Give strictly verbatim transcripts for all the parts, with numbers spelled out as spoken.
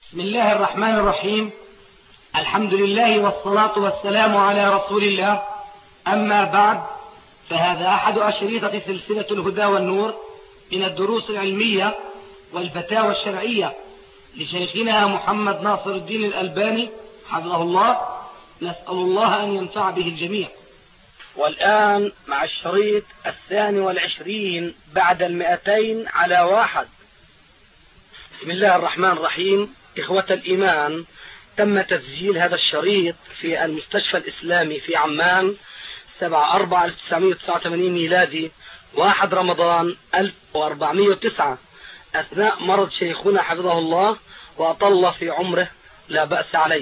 بسم الله الرحمن الرحيم. الحمد لله والصلاة والسلام على رسول الله. أما بعد، فهذا أحد أشريطة سلسلة الهدى والنور من الدروس العلمية والفتاوى الشرعية لشيخنا محمد ناصر الدين الألباني حفظه الله. نسأل الله أن ينفع به الجميع. والآن مع الشريط الثاني والعشرين بعد المئتين على واحد. بسم الله الرحمن الرحيم. إخوة الإيمان، تم تسجيل هذا الشريط في المستشفى الإسلامي في عمان سبعة أربعة ألف وتسعمائة وتسعة وثمانين ميلادي، واحد رمضان ألف وأربعمائة وتسعة، أثناء مرض شيخنا حفظه الله وأطل في عمره، لا بأس عليه.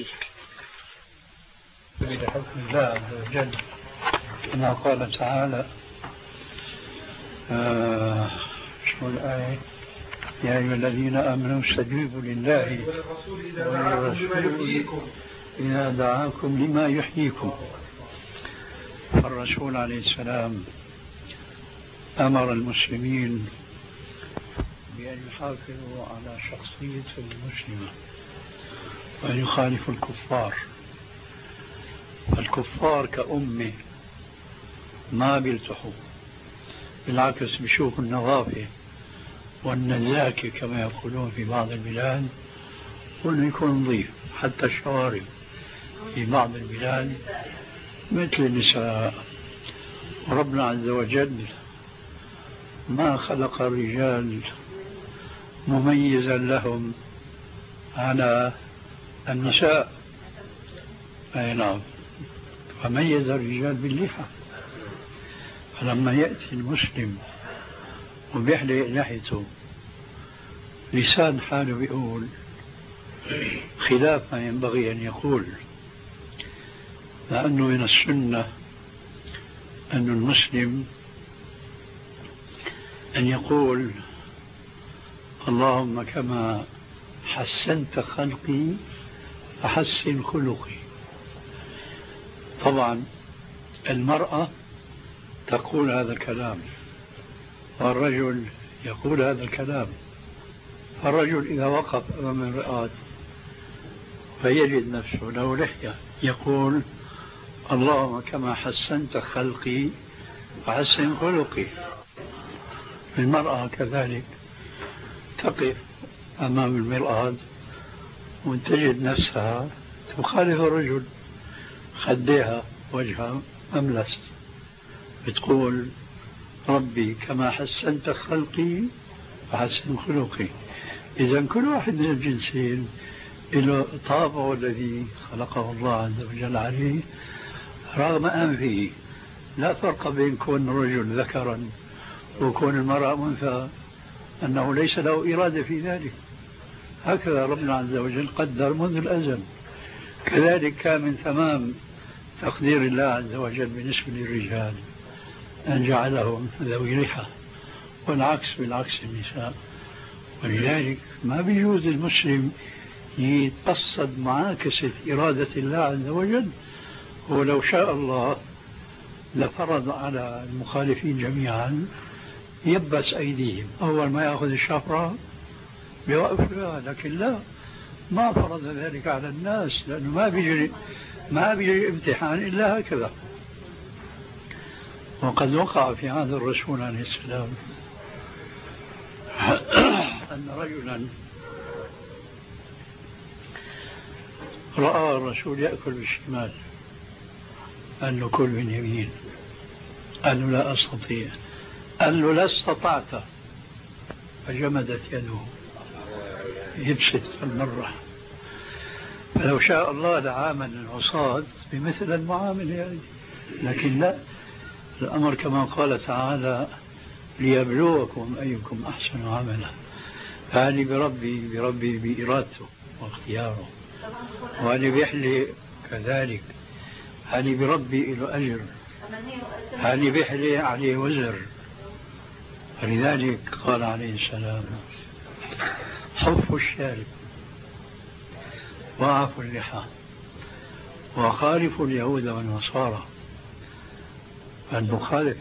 بحكم الله عز وجل كما قال تعالى آه شو الآية؟ يا أيها الذين آمنوا استجيبوا لله وللرسول إذا دعاكم لما يحييكم. الرسول عليه السلام أمر المسلمين بأن يحافظوا على شخصية المسلمة وأن يخالفوا الكفار. الكفار كأمة ما بيلتحوا، بالعكس بيشوفوا النظافة والنزاكة كما يقولون في بعض البلاد، وأنه يكون نظيف. حتى الشوارع في بعض البلاد مثل النساء. وربنا عز وجل ما خلق الرجال مميزا لهم على النساء. أي نعم، فميز الرجال باللحى. فلما يأتي المسلم وبيحلق لحيته، لسان حاله بيقول خلاف ما ينبغي أن يقول، لأنه من السنة أن المسلم أن يقول اللهم كما حسنت خلقي فحسن خلقي. طبعا المرأة تقول هذا الكلام والرجل يقول هذا الكلام. الرجل إذا وقف أمام المرآة فيجد نفسه له لحية يقول اللهم كما حسنت خلقي فحسن خلقي. المرأة كذلك تقف أمام المرآة وتجد نفسها تخالف الرجل، خديها وجهها أملس، بتقول ربي كما حسنت خلقي فحسن خلقي. إذا كل واحد من الجنسين له طابعه الذي خلقه الله عز وجل عليه، رغم أنفه. لا فرق بين كون الرجل ذكرا وكون المرأة أنثى، أنه ليس له إرادة في ذلك. هكذا ربنا عز وجل قدر منذ الأزل. كذلك كان من تمام تقدير الله عز وجل بالنسبة للرجال أن جعلهم ذوي لحى، والعكس بالعكس النساء. ولذلك ما بيجوز المسلم يتصد معاكسة إرادة الله عز وجل. ولو شاء الله لفرض على المخالفين جميعا يبس أيديهم، أول ما يأخذ الشفرة بيوقف لها. لكن لا، ما فرض ذلك على الناس، لأنه ما بيجري ما بيجري امتحان إلا هكذا. وقد وقع في عهد الرسول عليه السلام أن رجلا رأى الرسول يأكل بالشمال، قال له كل من يمين، قال له لا أستطيع، قال له لا استطعت، فجمدت يده يبسط المرة. فلو شاء الله لعامل العصاة بمثل المعاملة هذه، لكن لا، الأمر كما قال تعالى ليبلوكم أيكم أحسن عملا. فهذه بربي بربي بإرادته واختياره، وهذه بيحلي كذلك، هذه بربي له أجر، هذه بيحلي عليه وزر. فلذلك قال عليه السلام حفوا الشارب وعفوا اللحى وخالفوا اليهود والنصارى. المخالف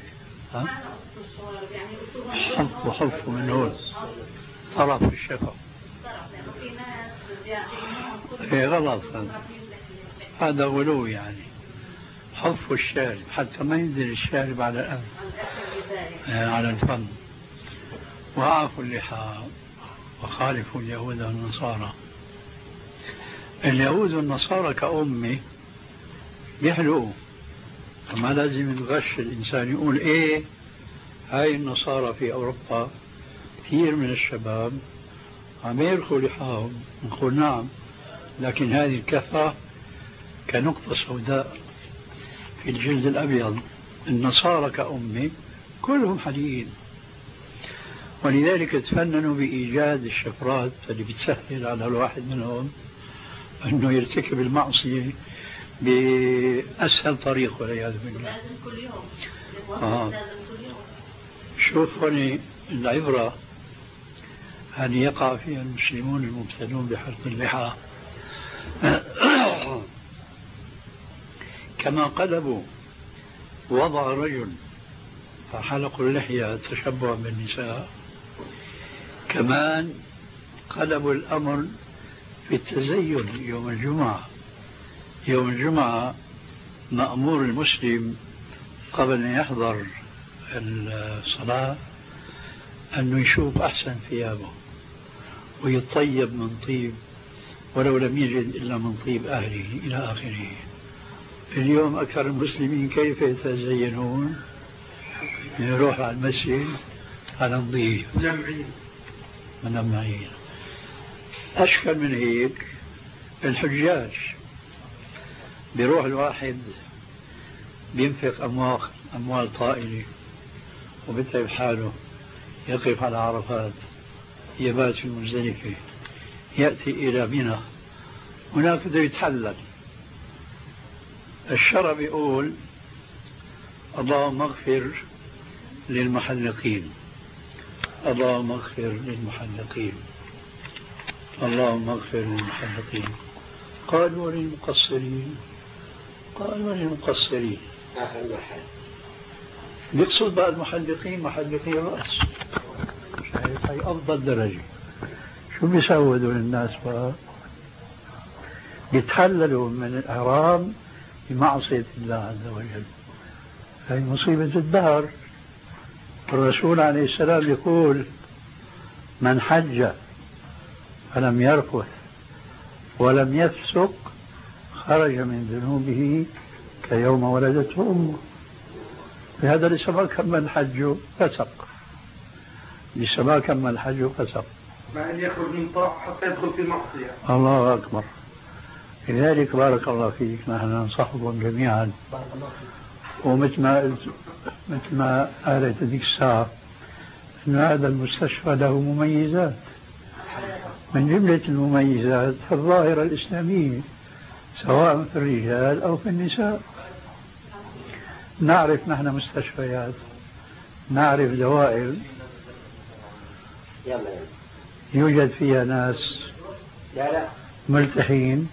حف وحف من هون طرف الشفا. إيه غلط هذا، هذا غلو يعني، حف الشارب حتى ما ينزل الشارب على الأنف على الفم. وأعفوا اللحى وخالفوا اليهود والنصارى. اليهود والنصارى كأمة بيحلقوا، فما لازم يتغش الإنسان يقول إيه هاي النصارى في أوروبا كثير من الشباب عم يرخوا لحاهم، نقول نعم، لكن هذه الكثرة كنقطة سوداء في الجلد الأبيض. النصارى كأمة كلهم حليين، ولذلك تفننوا بإيجاد الشفرات اللي بتسهل على الواحد منهم أنه يرتكب المعصية بأسهل طريق والعياذ بالله. لازم كل يوم. آه. لازم كل يوم. شوف هنا العبرة أن يقع فيها المسلمون المبتلون بحلق اللحى كما قلبوا وضع رجل فحلقوا اللحية تشبها بالنساء، كمان قلبوا الأمر في التزين يوم الجمعة. يوم الجمعة مأمور المسلم قبل أن يحضر الصلاة أنه يشوف أحسن ثيابه ويطيب من طيب ولو لم يجد إلا من طيب أهله إلى آخره. اليوم أكثر المسلمين كيف يتزينون؟ يروح على المسجد على نظيف ملمعين ملمعين. أشكل من هيك الحجاج، بيروح الواحد بينفق أموال أموال طائلة وبتعب حاله، يقف على عرفات، يبات في المزدلفة، يأتي إلى منى، هناك بده يتحلل. الشرع بيقول اللهم اغفر للمحلقين، اللهم اغفر للمحلقين، اللهم اغفر للمحلقين. قال وللمقصرين، قال وللمقصرين. يقصد بقى المحلقين محلقي الرأس، شايف هي أفضل درجة. شو بيسووا دول الناس بقى؟ بيتحللوا من الإحرام بمعصية الله عز وجل. هي مصيبة الدهر. الرسول عليه السلام يقول من حج فلم يرفث ولم يفسق خرج من ذنوبه كيوم ولدته أمه. بهذا لسه ما كمل حجه فسق، لسه ما كمل حجه فسق، مع أن يخرج من طاعة حتى يدخل في معصية. الله أكبر. لذلك بارك الله فيك نحن ننصحكم جميعا، ومثل ما قلت مثل ما قالت هذيك الساعة أن هذا المستشفى له مميزات، من جملة المميزات الظاهرة الإسلامية سواء في الرجال أو في النساء. نعرف نحن مستشفيات، نعرف دوائر يوجد فيها ناس ملتحين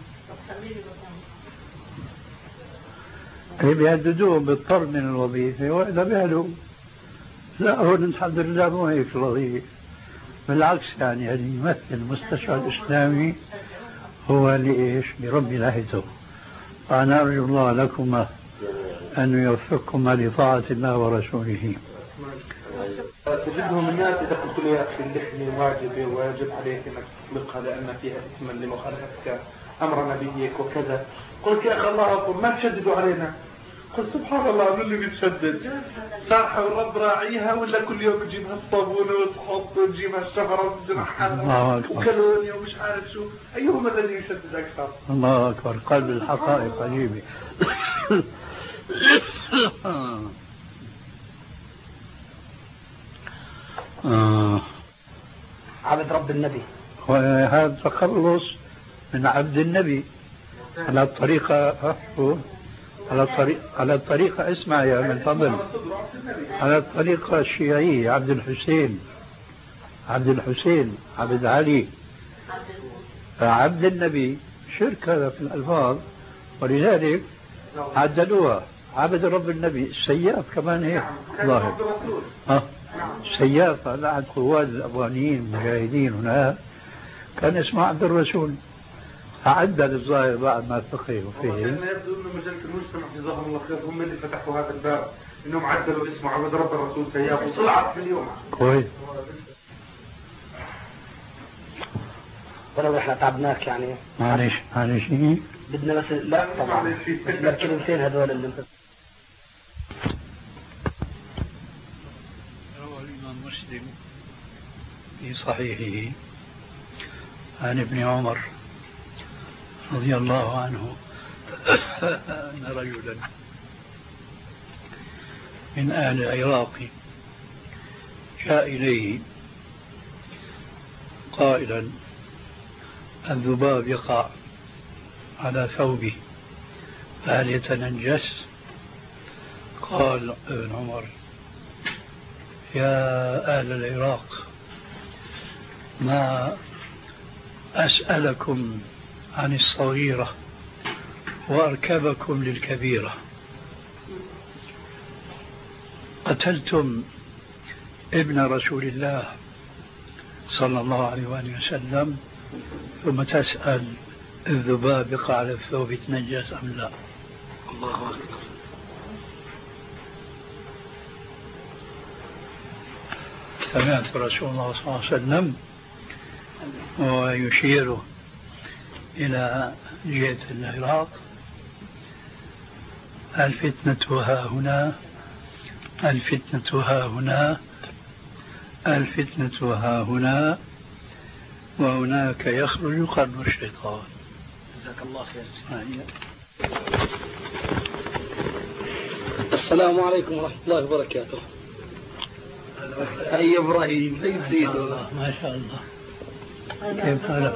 اللي بيهددوهم بالطرد من الوظيفة وإذا بيهلوا. لا هون الحمد لله مو هيك الوظيفة، بالعكس يعني يعني يمثل المستشفى الإسلامي هو اللي إيش بربي لهته. أنا أرجو الله لكما أن يوفقكما لطاعة الله ورسوله. تجدهم الناس إذا قلت له يا أخي اللحية واجبة وواجب عليك أنك تطلقها لأن فيها إثما لمخالفتك أمر نبيك وكذا، قلت يا أخي الله أكبر ما تشددوا علينا. قلت سبحان الله من اللي بيتشدد؟ ساحة والرب راعيها ولا كل يوم تجيبها الصابونة وتحط وتجيبها الشفرة وتجرحها وكالونيا ومش عارف شو، أيهما الذي يشدد أكثر؟ الله أكبر. قلب الحقائق عجيبة. آه. عبد رب النبي، وهذا تخلص من عبد النبي على الطريقة على الطريقة على الطريقة اسمع يا من فضل، على الطريقة الشيعية عبد الحسين، عبد الحسين عبد علي عبد النبي، شرك هذا في الألفاظ، ولذلك عدلوها عبد رب النبي. السياف كمان هيك ظاهر. اه السياف على عهد قواد الأفغانيين المجاهدين هناك كان اسمه عبد الرسول. عدل الظاهر بعد ما فقهوا فيه. شيخنا يبدو أن مجلة المجتمع جزاهم الله خير هم اللي فتحوا هذا الباب، إنهم عدلوا اسمه عبد رب الرسول سياب وطلعت في اليوم. كويس. ولو احنا تعبناك يعني. معلش معلش بدنا بس لا طبعا بس بالكلمتين هذول اللي انت. روى الإمام مسلم في صحيحه عن ابن عمر رضي الله عنه أن رجلا من أهل العراق جاء إليه قائلا الذباب يقع على ثوبه فهل يتنجس؟ قال ابن عمر يا أهل العراق ما أسألكم عن الصغيرة وأركبكم للكبيرة. قتلتم ابن رسول الله صلى الله عليه وآله وسلم ثم تسأل الذباب يقع على الثوب يتنجس أم لا؟ الله أكبر. سمعت رسول الله صلى الله عليه وسلم ويشير إلى جهة العراق الفتنة ها هنا الفتنة ها هنا الفتنة ها هنا وهناك يخرج قرن الشيطان. جزاك الله خير. السلام عليكم ورحمة الله وبركاته. أي إبراهيم أي سيدو ما شاء الله. كيف حالك؟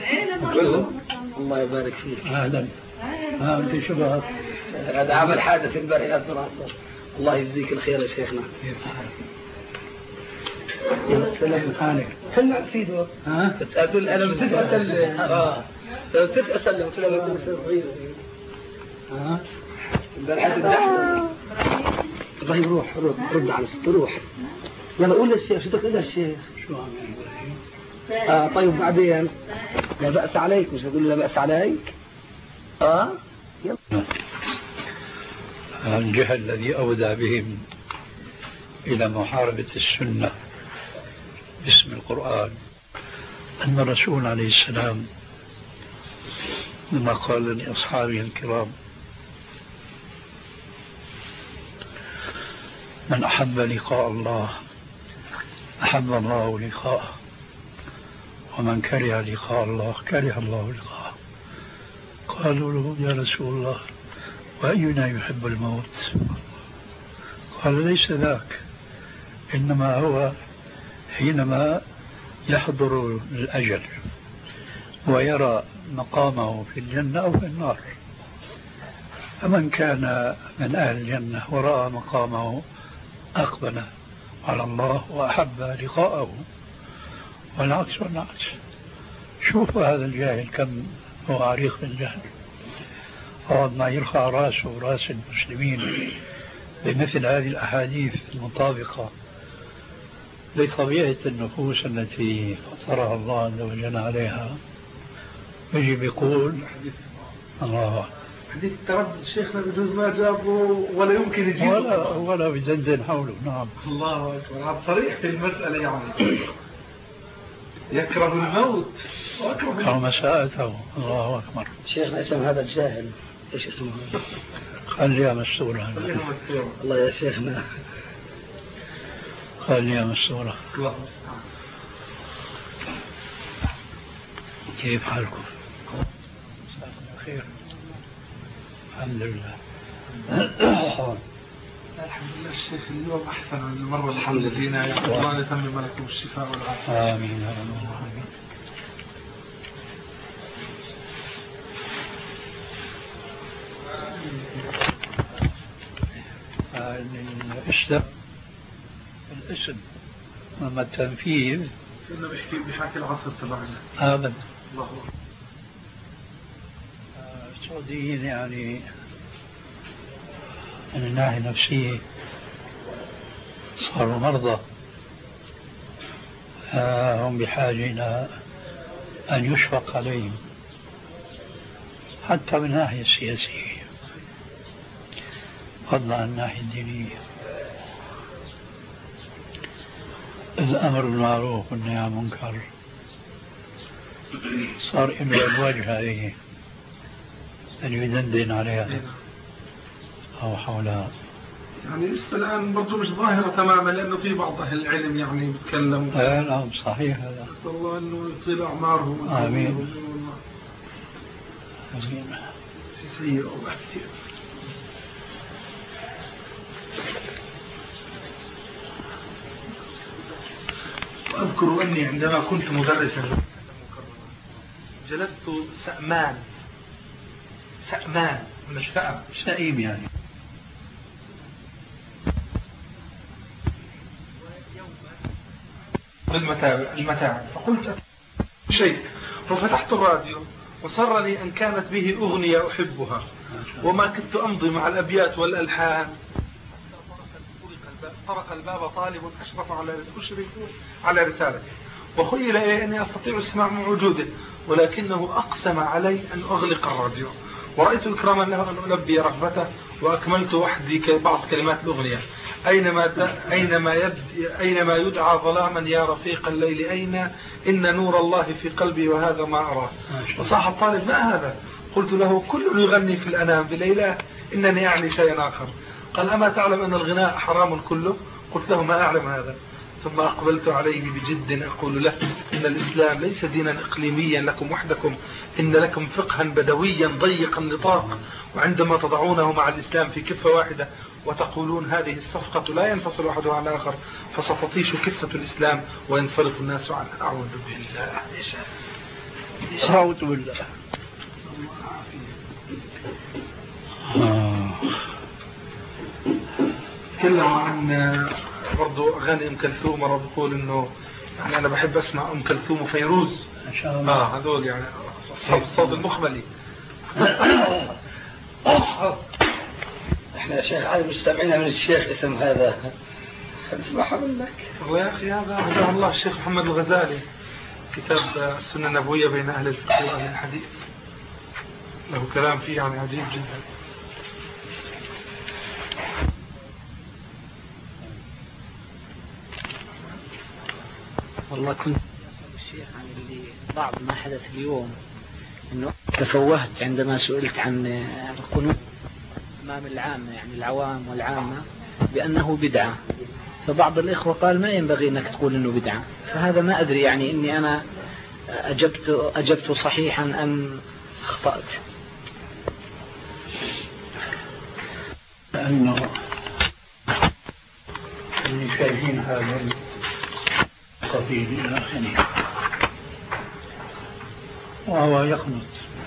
الله يبارك فيك. أهلا. ها أنت شباب. هذا عمل حادث امبارح يا دراسة. الله يجزيك الخير يا شيخنا. كيف حالك؟ سلام حالك. سلم سيدو. ها؟ تسأل أنا بتسأل سلم. آه. تسأل سلم سلم سلم. ها؟ امبارح الزحمة. طيب روح روح رد على الست روح. يلا قول للشيخ شو بدك تقول للشيخ؟ شو عم يقول؟ آه طيب بعدين لا بأس عليك مش هتقول لا بأس عليك. اه يلا. الجهل الذي أودى بهم إلى محاربة السنة باسم القرآن أن الرسول عليه السلام لما قال لأصحابه الكرام من أحب لقاء الله أحب الله لقاءه ومن كره لقاء الله كره الله لقاءه. قالوا له يا رسول الله وأينا يحب الموت؟ قال ليس ذاك إنما هو حينما يحضر الأجل ويرى مقامه في الجنة أو في النار. فمن كان من أهل الجنة ورأى مقامه أقبل على الله وأحب لقاءه والعكس والعكس. شوفوا هذا الجاهل كم هو عريق بالجهل. أراد ما يرفع رأسه ورأس المسلمين بمثل هذه الأحاديث المطابقة لطبيعة النفوس التي فطرها الله عز وجل عليها. يجي بيقول الله حديث التردد شيخنا بجوز ما جابه ولا يمكن يجيبه ولا ولا بدندن حوله. نعم الله أكبر. على صريح في المسألة يعني يكره الموت أو مساءته. الله أكبر. شيخنا اسم هذا الجاهل ايش اسمه؟ خليها مسؤولة. الله يا شيخنا خليها مسؤولة. كيف حالكم؟ خير الحمد لله. الحمد لله الشيخ اليوم أحسن من المرة الحمد لله. الله يتمم لكم الشفاء والعافية. آمين آمين. الإسلام الاسم أما التنفيذ كنا بحكي بحكي العصر تبعنا أبدا. الله أكبر. السعوديين يعني من الناحية النفسية صاروا مرضى. هم بحاجة إلى أن يشفق عليهم حتى من الناحية السياسية فضلا عن الناحية الدينية. الأمر بالمعروف والنهي عن المنكر صار له أبواج هذه أن يدندن عليها أو حولها. يعني لسه الآن برضو مش ظاهرة تماما، لأنه في بعض أهل العلم يعني بيتكلم. آه نعم صحيح هذا. نسأل الله أنه يطيل أعمارهم. آمين. آمين. سيء والله كثير. وأذكر أني عندما كنت مدرسا جلست سأمان سأمان مش سأم سئيم يعني بالمتاع المتاع فقلت شيء ففتحت الراديو وسرني أن كانت به أغنية أحبها وما كنت أمضي مع الأبيات والألحان. طرق الباب طالب أشرف على أشرف على رسالته وخيل إلي أني أستطيع السماع من وجوده، ولكنه أقسم علي أن أغلق الراديو، ورأيت إكراما له أن ألبي رغبته وأكملت وحدي بعض كلمات الأغنية. أينما أينما يبدي أينما يدعى ظلاما يا رفيق الليل أين إن نور الله في قلبي وهذا ما أراه. وصاح الطالب ما هذا؟ قلت له كل يغني في الأنام بليلة إنني أعني شيئا آخر. قال أما تعلم أن الغناء حرام كله؟ قلت له ما أعلم هذا. ثم أقبلت عليه بجد أقول له إن الإسلام ليس دينا إقليميا لكم وحدكم، إن لكم فقها بدويا ضيق النطاق، وعندما تضعونه مع الإسلام في كفة واحدة وتقولون هذه الصفقة لا ينفصل أحدها عن الآخر فستطيش كفة الإسلام وينفلق الناس عنها. أعوذ بالله. أعوذ بالله. تكلم عن برضو أغاني أم كلثوم، مرة بقول إنه يعني أنا بحب أسمع أم كلثوم وفيروز إن شاء الله. آه هذول يعني أصحاب الصوت المخملي. احنا يا شيخ عايز مستمعين من الشيخ اسم هذا اسمح منك. والله يا أخي هذا هذا الله الشيخ محمد الغزالي كتاب السنة النبوية بين أهل الفقه وأهل الحديث، له كلام فيه يعني عجيب جدا. والله كنت أسأل الشيخ عن اللي بعض ما حدث اليوم، إنه تفوهت عندما سئلت عن القنوت أمام العامة، يعني العوام والعامة، بأنه بدعة. فبعض الإخوة قال ما ينبغي أنك تقول إنه بدعة، فهذا ما أدري يعني إني أنا أجبت أجبت صحيحا أم أخطأت. لأنه اللي شايفين هذا القبيل إلى آخره وهو يقنط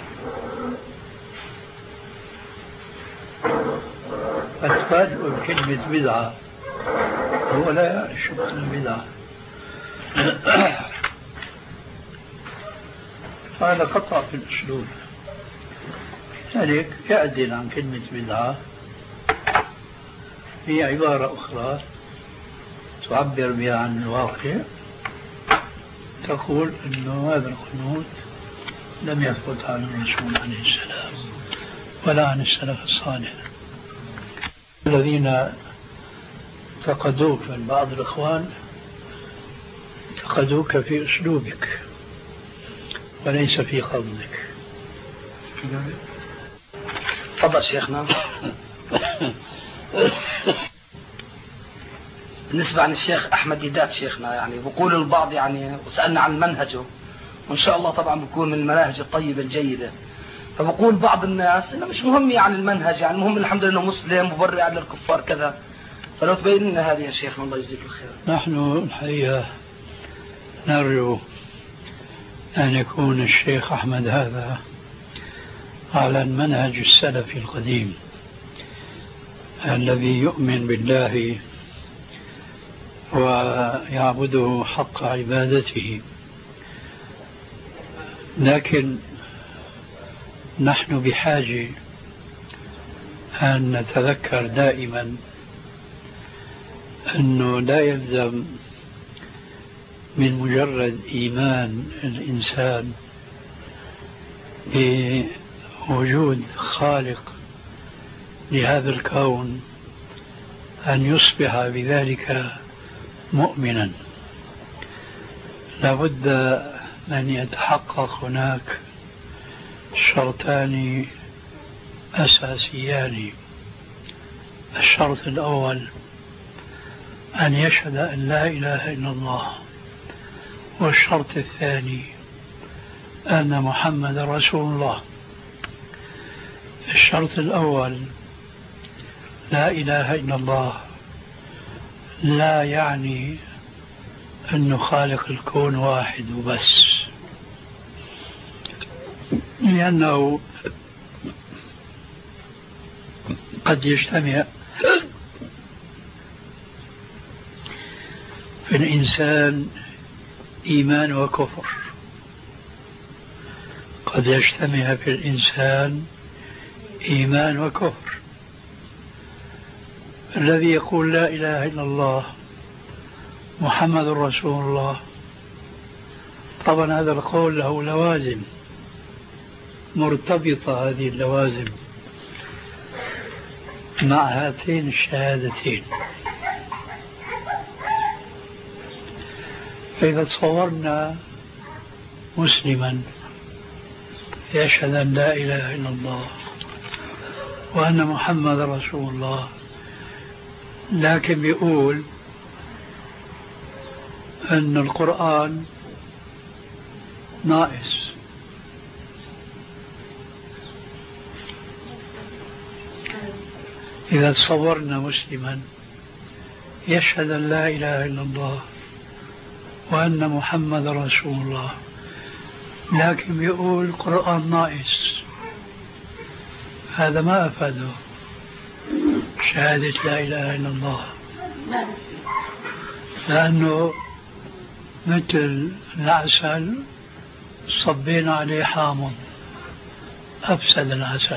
فتفاجئوا بكلمة بدعة هو لا يعرف شو البدعة. هذا قطع في الأسلوب، لذلك يعدل عن كلمة بدعة هي عبارة أخرى تعبر بها عن الواقع، تقول أنه هذا القنوت لم يثبت عن الرسول عليه السلام ولا عن السلف الصالح. الذين انتقدوك من بعض الإخوان انتقدوك في أسلوبك وليس في قصدك. تفضل شيخنا. بالنسبة عن الشيخ أحمد ديدات شيخنا، يعني بقول البعض يعني وسألنا عن منهجه، وإن شاء الله طبعا بيكون من المناهج الطيبة الجيدة، فبقول بعض الناس إنه مش مهم يعني المنهج، يعني المهم الحمد لله إنه مسلم مبرئ للكفار كذا، فلو تبين لنا هذه يا شيخنا الله يجزيك الخير. نحن الحقيقة نرجو أن يكون الشيخ أحمد هذا على المنهج السلفي القديم الذي يؤمن بالله ويعبده حق عبادته، لكن نحن بحاجة أن نتذكر دائما أنه لا يلزم من مجرد إيمان الإنسان وجود خالق لهذا الكون أن يصبح بذلك مؤمنا، لابد أن يتحقق هناك شرطان أساسيان. الشرط الأول أن يشهد أن لا إله إلا الله، والشرط الثاني أن محمد رسول الله. الشرط الأول لا إله إلا الله لا يعني أنه خالق الكون واحد وبس، لأنه قد يجتمع في الإنسان إيمان وكفر، قد يجتمع في الإنسان إيمان وكفر. الذي يقول لا إله إلا الله محمد رسول الله، طبعا هذا القول له لوازم مرتبطة، هذه اللوازم مع هاتين الشهادتين. فإذا تصورنا مسلما يشهد أن لا إله إلا الله وأن محمد رسول الله، لكن بيقول أن القرآن ناقص، إذا تصورنا مسلما يشهد أن لا إله إلا الله وأن محمد رسول الله، لكن يقول القرآن ناقص، هذا ما أفاده شهادة لا إله إلا الله، لأنه مثل العسل صبينا عليه حامض أفسد العسل.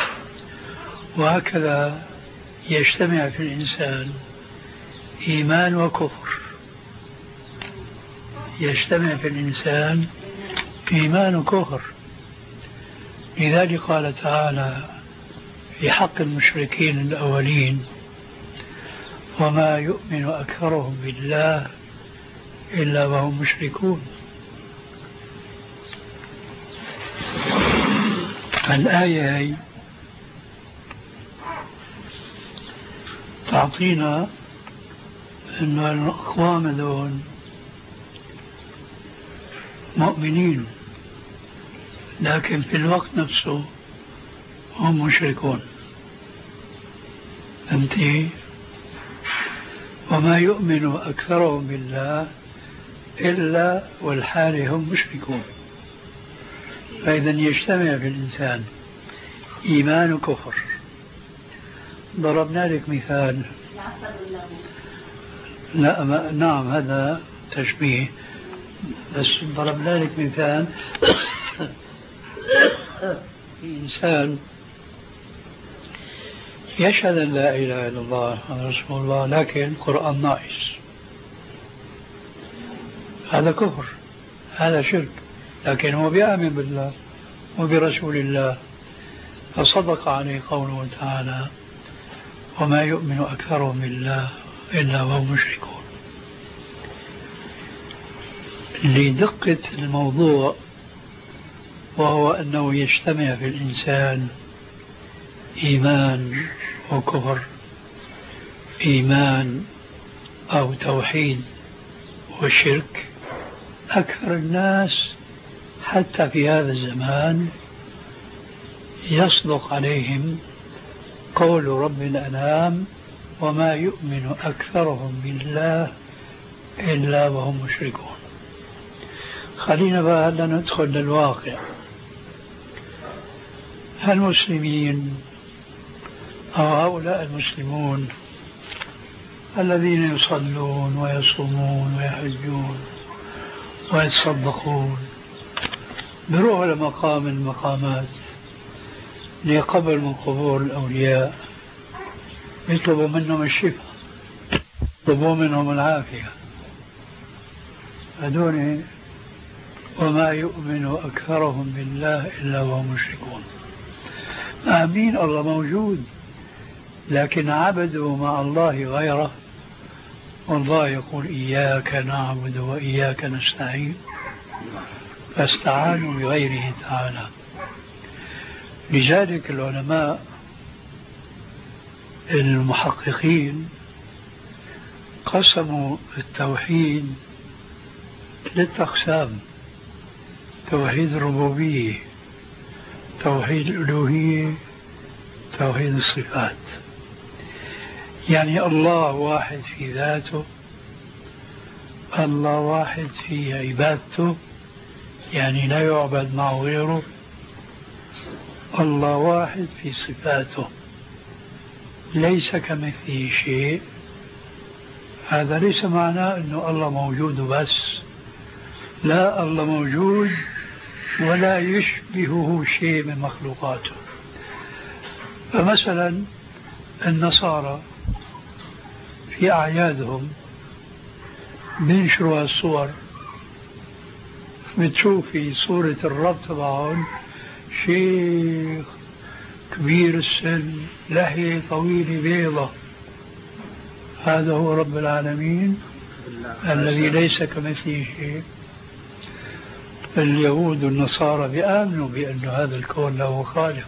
وهكذا يجتمع في الإنسان إيمان وكفر، يجتمع في الإنسان إيمان وكفر. لذلك قال تعالى في حق المشركين الأولين: وما يؤمن أكثرهم بالله إلا وهم مشركون. الآية هي تعطينا أن الأقوام دون مؤمنين، لكن في الوقت نفسه هم مشركون. فهمتي؟ وما يؤمن أكثرهم بالله إلا والحال هم مشركون. فإذا يجتمع في الإنسان إيمان وكفر. ضربنا لك مثال، لا ما نعم هذا تشبيه، بس ضربنا لك مثال في إنسان يشهد أن لا إله إلا الله محمد رسول الله لكن القرآن ناقص، هذا كفر، هذا شرك، لكن هو بيؤمن بالله وبرسول الله، فصدق عليه قوله تعالى: وما يؤمن أكثرهم بالله إلا وهم مشركون. لدقة الموضوع، وهو أنه يجتمع في الإنسان إيمان وكفر، إيمان أو توحيد وشرك. أكثر الناس حتى في هذا الزمان يصدق عليهم قول رب الأنام: وما يؤمن أكثرهم بالله إلا وهم مشركون. خلينا بقى هلا ندخل للواقع. المسلمين أو هؤلاء المسلمون الذين يصلون ويصومون ويحجون ويتصدقون بروح لمقام من المقامات لقبل من قبور الأولياء، يطلبوا منهم الشفاء، يطلبوا منهم العافية. هذول وما يؤمن أكثرهم بالله إلا وهم مشركون. آمين الله موجود، لكن عبدوا مع الله غيره، والله يقول إياك نعبد وإياك نستعين، فاستعانوا بغيره تعالى. لذلك العلماء المحققين قسموا التوحيد ثلاثة أقسام: توحيد الربوبية، توحيد الألوهية، توحيد الصفات. يعني الله واحد في ذاته، الله واحد في عبادته، يعني لا يعبد معه غيره، الله واحد في صفاته، ليس كمثله شيء. هذا ليس معناه أنه الله موجود بس، لا، الله موجود ولا يشبهه شيء من مخلوقاته. فمثلا النصارى في أعيادهم بينشروا الصور، بتشوف في صورة الرب تبعهم شيخ كبير السن، لحية طويلة بيضة، هذا هو رب العالمين الذي ليس كمثله شيء. اليهود والنصارى بيآمنوا بأن هذا الكون له خالق،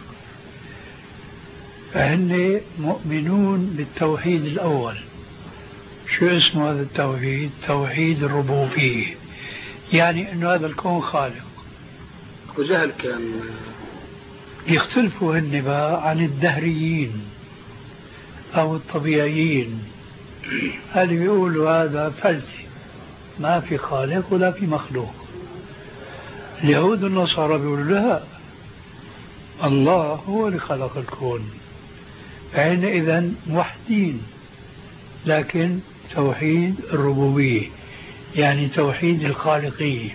فهن مؤمنون بالتوحيد الأول. شو اسمه هذا التوحيد؟ توحيد الربوبية، يعني أن هذا الكون خالق. وجهل كان يختلفوا هن بقى عن الدهريين أو الطبيعيين، اللي بيقولوا هذا فلسي، ما في خالق ولا في مخلوق. اليهود والنصارى بيقولوا لا، الله هو اللي خلق الكون، فهن إذن موحدين، لكن توحيد الربوبية يعني توحيد الخالقية.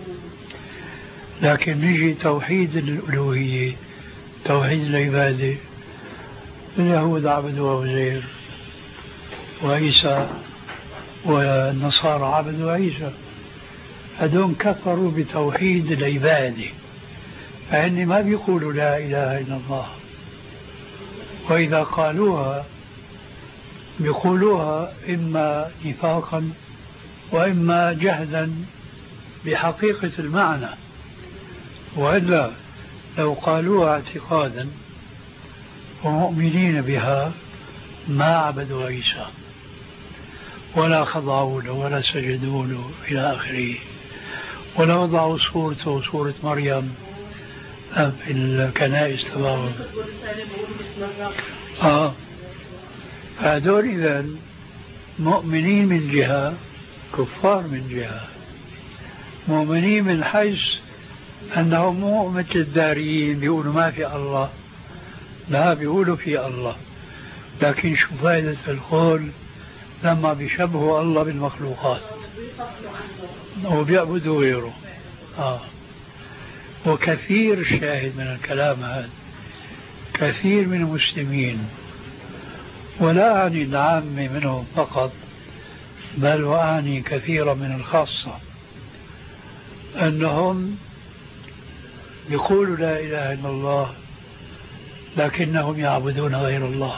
لكن نجي توحيد الألوهية، توحيد العبادة، اليهود عبدوا عزير وعيسى، والنصارى عبدوا عيسى، هذون كفروا بتوحيد العبادة، فإن ما بيقولوا لا إله إلا الله، وإذا قالوها بيقولوها إما نفاقا وإما جهلا بحقيقة المعنى، وإلا لو قالوها اعتقادا ومؤمنين بها ما عبدوا عيسى ولا خضعوا له ولا سجدوا له إلى آخره، ولا وضعوا صورته صورة مريم في الكنائس تبعهم. آه هذول إذن مؤمنين من جهة، كفار من جهة. مؤمنين من حيث أنهم مو مثل الداريين بيقولوا ما في الله، لا، بيقولوا في الله، لكن شو فائدة القول لما بيشبهوا الله بالمخلوقات وبيعبدوا غيره. آه. وكثير شاهد من الكلام هذا، كثير من المسلمين، ولا أعني العامة منهم فقط، بل وأعني كثيرا من الخاصة، أنهم يقولوا لا إله إلا الله لكنهم يعبدون غير الله،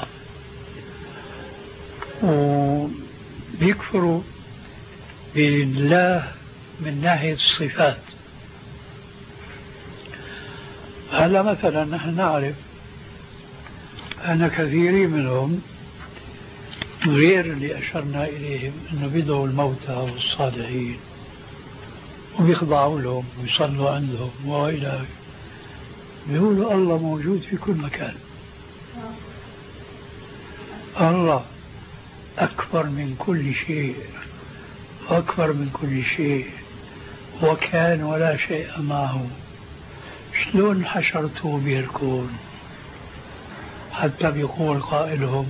ويكفروا بالله من ناحية الصفات. هلا مثلا نحن نعرف أن كثيرين منهم غير اللي أشرنا إليهم أنه بيدعوا الموتى والصالحين وبيخضعوا لهم ويصلوا عندهم وإلى، بيقولوا الله موجود في كل مكان، الله أكبر من كل شيء وأكبر من كل شيء، وكان ولا شيء معه، شلون حشرته به الكون؟ حتى بيقول قائلهم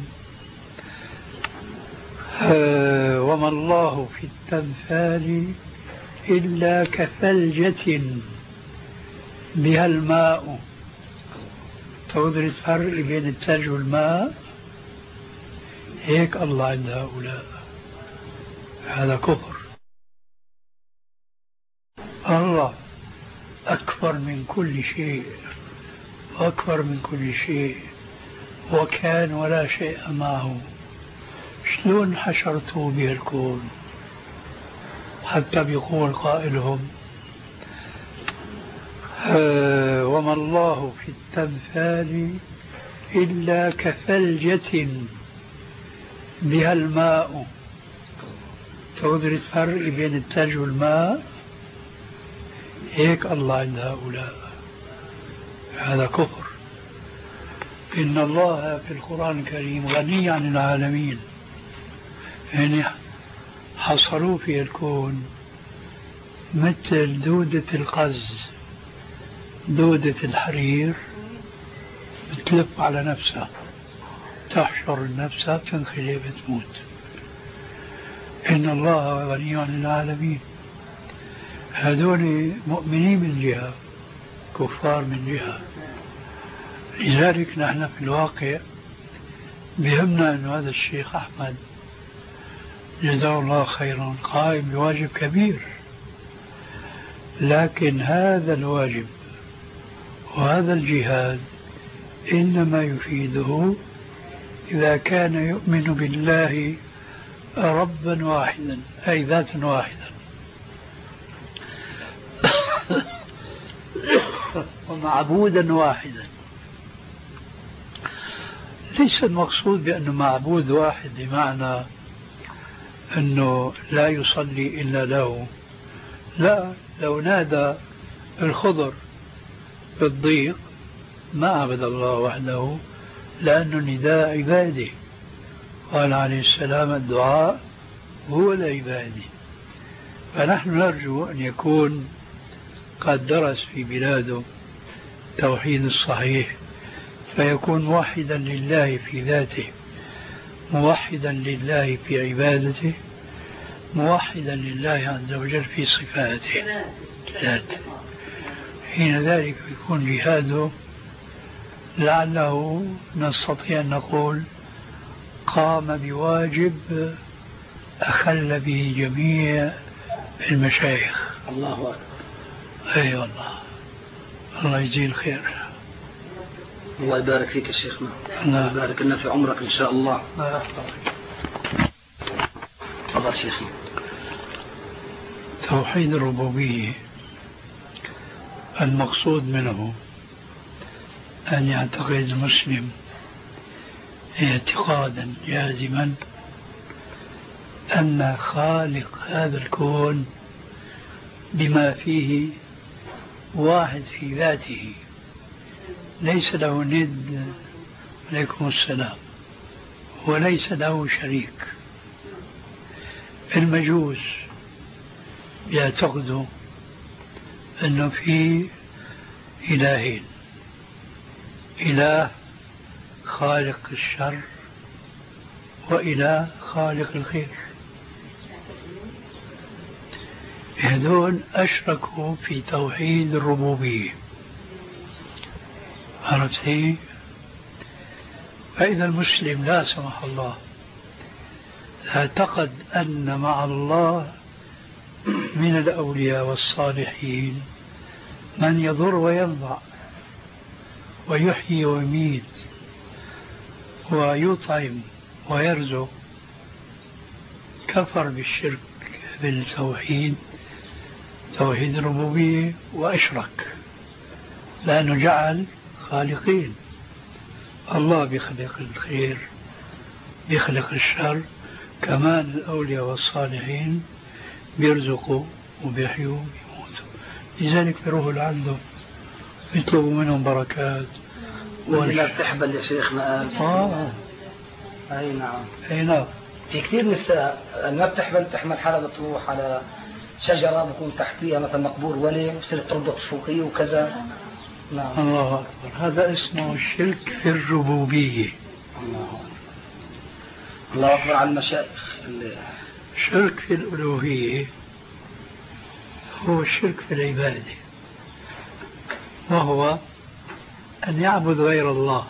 وما الله في التمثال إلا كثلجة بها الماء. تقدر الفرق بين الثلج والماء؟ هيك الله عند هؤلاء، هذا كفر. الله أكبر من كل شيء وأكبر من كل شيء وكان ولا شيء معه، شلون حشرتوا به الكون؟ حتى بيقول قائلهم وما الله في التمثال إلا كثلجة بها الماء. تقدر الفرق بين الثلج والماء؟ هيك الله عند هؤلاء، هذا كفر. إن الله في القرآن الكريم غني عن العالمين، يعني حصروا في الكون مثل دودة القز، دودة الحرير بتلف على نفسها، تحشر نفسها تنخلي بتموت. إن الله غني عن العالمين. هذول مؤمنين من جهة، كفار من جهة. لذلك نحن في الواقع بهمنا أن هذا الشيخ أحمد جزاه الله خيرا قائم بواجب كبير، لكن هذا الواجب وهذا الجهاد إنما يفيده إذا كان يؤمن بالله ربا واحدا، أي ذاتا واحدا ومعبودا واحدا. ليس المقصود بأنه معبود واحد بمعنى أنه لا يصلي إلا له، لا، لو نادى الخضر بالضيق ما عبد الله وحده، لأنه نداء عبادي. قال عليه السلام الدعاء هو العبادي. فنحن نرجو أن يكون قد درس في بلاده توحيد الصحيح، فيكون موحدا لله في ذاته، موحدا لله في عبادته، موحدا لله عز وجل في صفاته ذاته. حين ذلك يكون جهاده لعله نستطيع أن نقول قام بواجب أخل به جميع المشايخ. الله أكبر. أي والله، الله يجزيه الخير. الله يبارك فيك يا شيخنا، الله يبارك لنا في عمرك إن شاء الله. الله يحفظك. تفضل شيخنا. توحيد الربوبية المقصود منه أن يعتقد المسلم اعتقادا جازما أن خالق هذا الكون بما فيه واحد في ذاته، ليس له ند، عليكم السلام، وليس له شريك. المجوس يعتقدوا أنه في إلهين، إله خالق الشر وإله خالق الخير. هذول أشركوا في توحيد الربوبية، عرفتي؟ فإذا المسلم لا سمح الله اعتقد أن مع الله من الأولياء والصالحين من يضر وينفع ويحيي ويميت ويطعم ويرزق، كفر بالشرك بالتوحيد، توحيد الربوبية، وأشرك، لأنه جعل خالقين، الله بيخلق الخير بيخلق الشر، كمان الأولياء والصالحين بيرزقوا وبيحيوا وبيموتوا. لذلك بيروحوا لعندهم يطلبوا منهم بركات. ولا بتحبل يا شيخنا؟ آه أي نعم، أي نعم. في كثير نساء ما بتحبل، تحمل حالها بتروح على شجرة بكون تحتيها مثلا مقبور ولي وبصير تربط فوقيه وكذا. نعم. الله أكبر. هذا اسمه الشرك في الربوبية. الله الله أكبر على المشايخ. الشرك في الألوهية هو الشرك في العبادة، وهو أن يعبد غير الله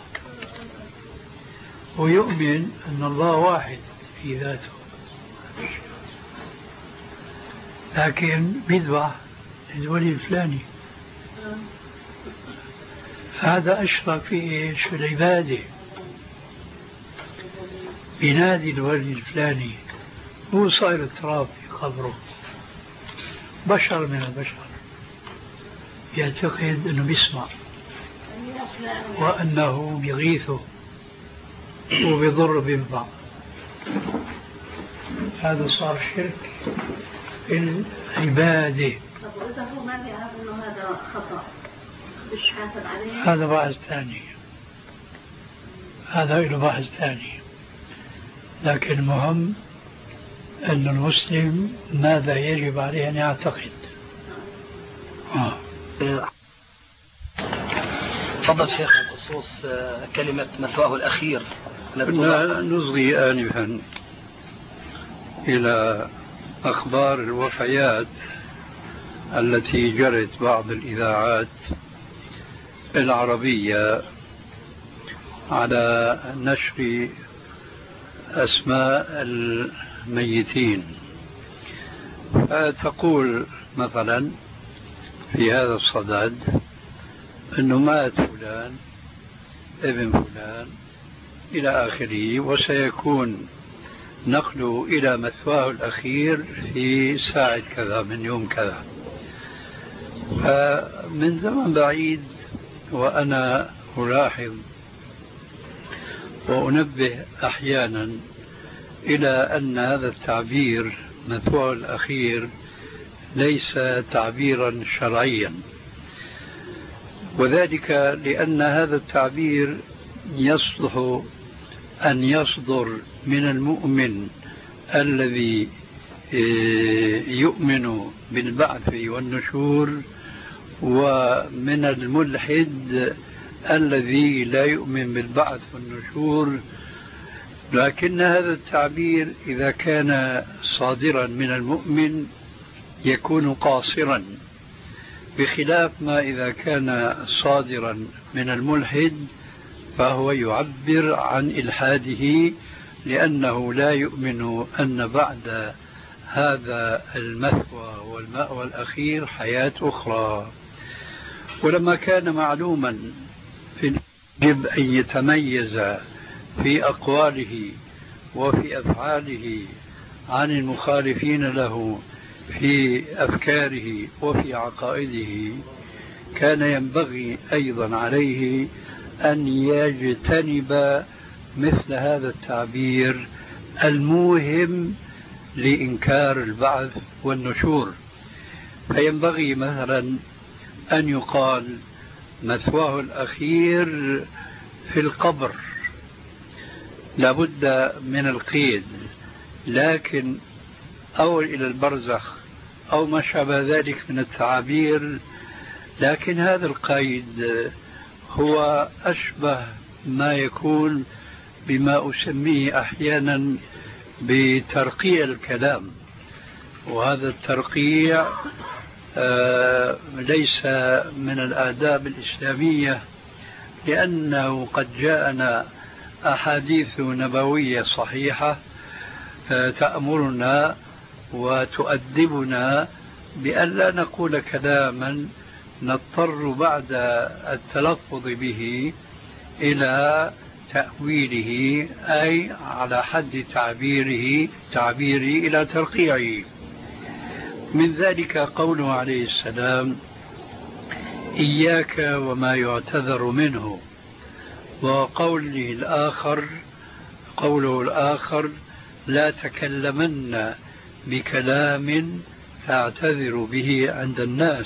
ويؤمن أن الله واحد في ذاته، لكن بيذبح الولي الفلاني، هذا أشرك في إيش؟ في العبادة. بينادي الولي الفلاني، هو صاير التراب في قبره، بشر من البشر، يعتقد أنه بيسمع وأنه بيغيثه وبيضر بينفع. هذا صار شرك في العبادة. طب وإذا هو ما بيعرف أنه هذا خطأ مش حاسب عليه؟ هذا بحث ثاني، هذا له بحث ثاني. لكن المهم أن المسلم ماذا يجب عليه أن يعتقد. آه. تفضل شيخ بخصوص كلمة مثواه الأخير. كنا نصغي آنفا إلى أخبار الوفيات التي جرت بعض الإذاعات العربية على نشر أسماء الميتين، فتقول مثلا في هذا الصدد أنه مات فلان ابن فلان إلى آخره، وسيكون نقله إلى مثواه الأخير في ساعة كذا من يوم كذا. فمن زمن بعيد وأنا ألاحظ وأنبه أحيانا إلى أن هذا التعبير مثواه الأخير ليس تعبيرا شرعيا، وذلك لأن هذا التعبير يصلح أن يصدر من المؤمن الذي يؤمن بالبعث والنشور، ومن الملحد الذي لا يؤمن بالبعث والنشور. لكن هذا التعبير إذا كان صادرا من المؤمن يكون قاصرا، بخلاف ما إذا كان صادرا من الملحد فهو يعبر عن إلحاده، لأنه لا يؤمن أن بعد هذا المثوى والمأوى الأخير حياة أخرى. ولما كان معلوما يجب أن يتميز في أقواله وفي أفعاله عن المخالفين له في أفكاره وفي عقائده، كان ينبغي أيضا عليه أن يجتنب مثل هذا التعبير الموهم لإنكار البعث والنشور. فينبغي مثلا أن يقال مثواه الأخير في القبر، لابد من القيد، لكن أو إلى البرزخ أو ما شابه ذلك من التعابير، لكن هذا القيد هو أشبه ما يكون بما أسميه أحيانا بترقيع الكلام، وهذا الترقيع آه ليس من الآداب الإسلامية، لأنه قد جاءنا أحاديث نبوية صحيحة آه تأمرنا وتؤدبنا بأن لا نقول كلاما نضطر بعد التلفظ به إلى تأويله، أي على حد تعبيره تعبيره إلى ترقيعه. من ذلك قوله عليه السلام: إياك وما يعتذر منه، وقوله الآخر قوله الآخر: لا تكلمن بكلام تعتذر به عند الناس.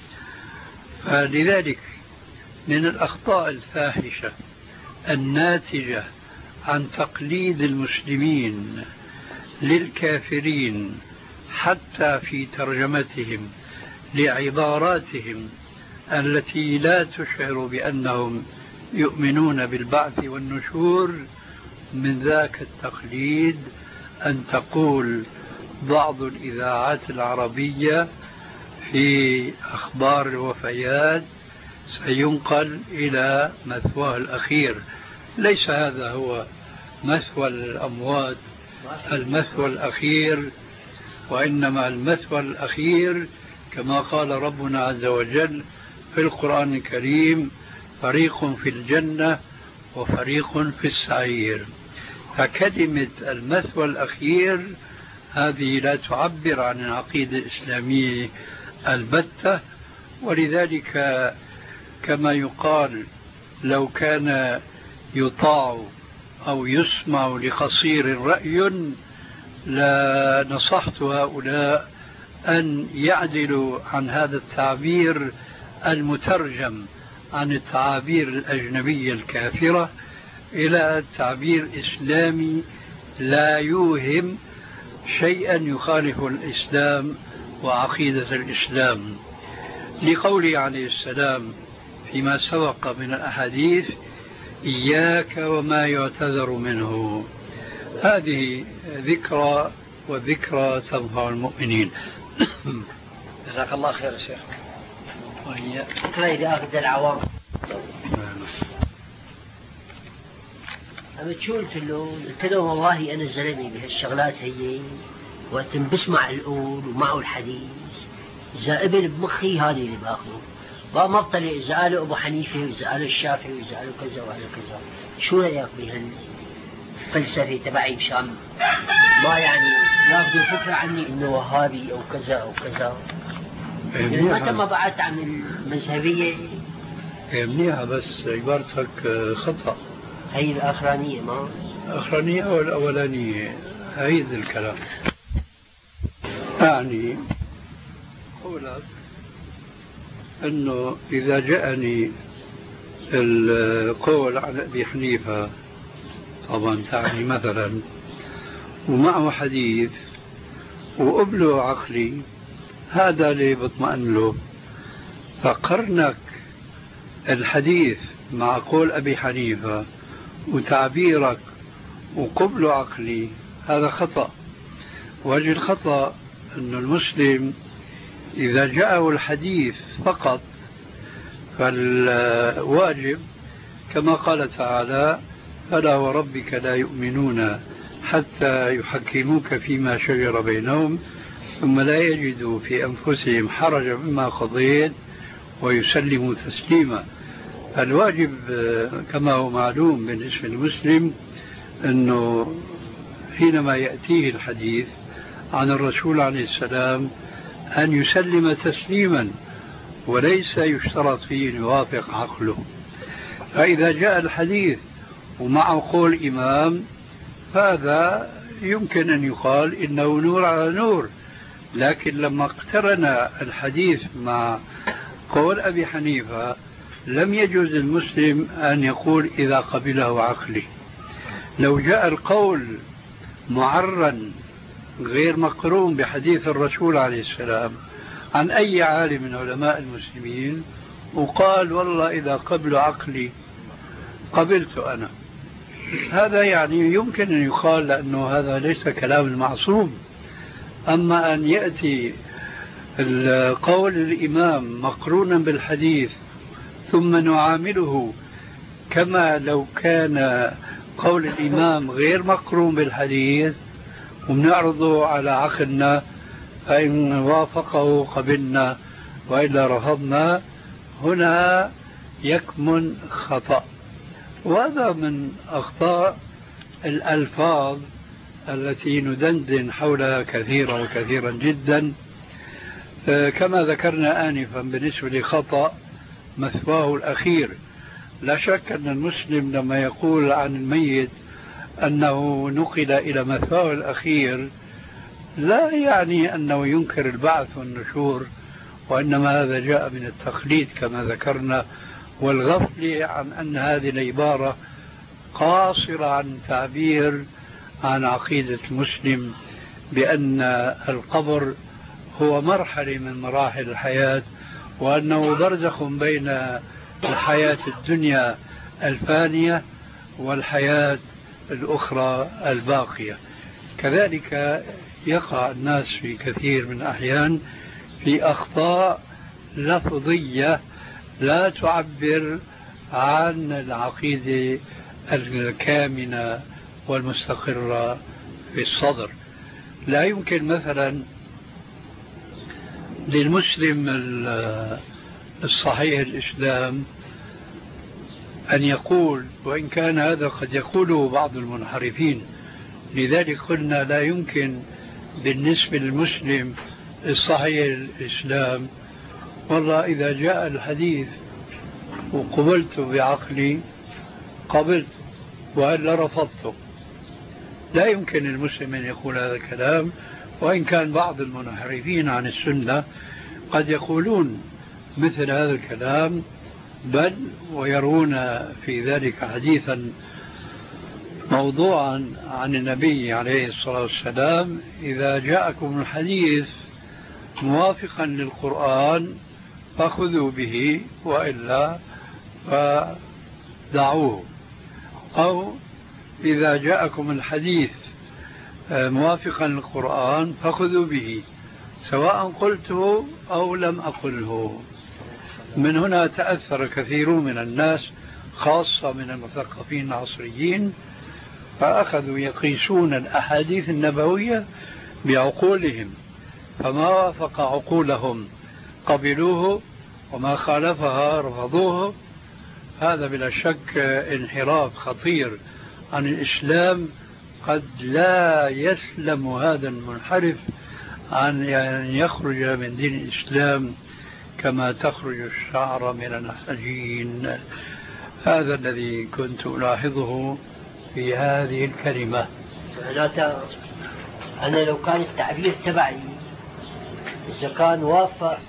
فلذلك من الأخطاء الفاحشة الناتجة عن تقليد المسلمين للكافرين حتى في ترجمتهم لعباراتهم التي لا تشعر بأنهم يؤمنون بالبعث والنشور، من ذاك التقليد أن تقول بعض الإذاعات العربية في أخبار الوفيات سينقل إلى مثواه الأخير. ليس هذا هو مثوى الأموات المثوى الأخير، وإنما المثوى الأخير كما قال ربنا عز وجل في القرآن الكريم: فريق في الجنة وفريق في السعير. فكلمة المثوى الأخير هذه لا تعبر عن العقيدة الإسلامية البتة، ولذلك كما يقال لو كان يطاع أو يسمع لقصير رأي لنصحت هؤلاء أن يعدلوا عن هذا التعبير المترجم عن التعابير الأجنبية الكافرة إلى تعبير إسلامي لا يوهم شيئا يخالف الإسلام وعقيدة الإسلام، لقوله عليه السلام فيما سبق من الأحاديث: إياك وما يعتذر منه. هذه ذكرى، والذكرى تنفع المؤمنين. جزاك الله خير يا شيخ. وهي فكرة إذا أخذ العوام أنا شو قلت له؟ قلت له والله أنا زلمي بهالشغلات هي وقت بسمع القول ومعه الحديث إذا قبل بمخي هذه اللي باخذه، بقى ما بطلع إذا قالوا أبو حنيفة وإذا قالوا الشافعي وإذا قالوا كذا وقالوا كذا. شو رأيك بهالفلسفة تبعي مشان ما يعني ياخذوا فكرة عني إنه وهابي أو كذا أو كذا؟ يعني متى ما بعدت عن المذهبية منيحة، بس عبارتك خطأ. هي الآخرانية ما الآخرانية أو الأولانية هيد الكلام. يعني قولك أنه إذا جاءني القول عن أبي حنيفة طبعا تعني مثلا ومعه حديث وقبله عقلي، هذا اللي بطمئن له. فقرنك الحديث مع قول أبي حنيفة وتعبيرك وقبله عقلي هذا خطأ. وجه الخطأ أن المسلم إذا جاءه الحديث فقط فالواجب كما قال تعالى: فلا وربك لا يؤمنون حتى يحكموك فيما شجر بينهم ثم لا يجدوا في أنفسهم حرجا مما قضيت ويسلموا تسليما. الواجب كما هو معلوم بالنسبة للمسلم أنه حينما يأتيه الحديث عن الرسول عليه السلام أن يسلم تسليما وليس يشترط فيه أن يوافق عقله. فإذا جاء الحديث ومعه قول إمام فهذا يمكن أن يقال إنه نور على نور، لكن لما اقترن الحديث مع قول أبي حنيفة لم يجوز المسلم أن يقول إذا قبله عقلي. لو جاء القول معرا غير مقرون بحديث الرسول عليه السلام عن أي عالم من علماء المسلمين وقال والله إذا قبل عقلي قبلت أنا، هذا يعني يمكن أن يقال لأنه هذا ليس كلام المعصوم. أما أن يأتي القول الإمام مقرونا بالحديث ثم نعامله كما لو كان قول الإمام غير مقرون بالحديث وبنعرضه على عقلنا، فإن وافقه قبلنا وإلا رفضنا، هنا يكمن خطأ. وهذا من أخطاء الألفاظ التي ندندن حولها كثيرا وكثيرا جدا. كما ذكرنا آنفا بالنسبة لخطأ مثواه الأخير، لا شك أن المسلم لما يقول عن الميت أنه نقل إلى مثواه الأخير لا يعني أنه ينكر البعث والنشور، وإنما هذا جاء من التقليد كما ذكرنا والغفل عن أن هذه العبارة قاصرة عن تعبير عن عقيدة المسلم بأن القبر هو مرحلة من مراحل الحياة، وأنه برزخ بين الحياة الدنيا الفانية والحياة الأخرى الباقية. كذلك يقع الناس في كثير من الأحيان في أخطاء لفظية لا تعبر عن العقيدة الكامنة والمستقرة في الصدر. لا يمكن مثلا للمسلم الصحيح الإسلام أن يقول، وإن كان هذا قد يقوله بعض المنحرفين، لذلك قلنا لا يمكن بالنسبة للمسلم الصحيح الإسلام والله إذا جاء الحديث وقبلت بعقلي قبلت وإلا رفضته. لا يمكن المسلم أن يقول هذا الكلام، وإن كان بعض المنحرفين عن السنة قد يقولون مثل هذا الكلام، بل ويرون في ذلك حديثا موضوعا عن النبي عليه الصلاة والسلام: إذا جاءكم الحديث موافقا للقرآن فخذوا به وإلا فدعوه، أو إذا جاءكم الحديث موافقا للقرآن فخذوا به سواء قلته أو لم أقله. من هنا تأثر كثير من الناس خاصة من المثقفين العصريين، فأخذوا يقيسون الأحاديث النبوية بعقولهم، فما وافق عقولهم قبلوه وما خالفها رفضوه. هذا بلا شك انحراف خطير عن الإسلام، قد لا يسلم هذا المنحرف عن أن يخرج من دين الإسلام كما تخرج الشعر من العجين. هذا الذي كنت ألاحظه في هذه الكلمة. أنا لو كان التعبير تبعي إذا كان وافق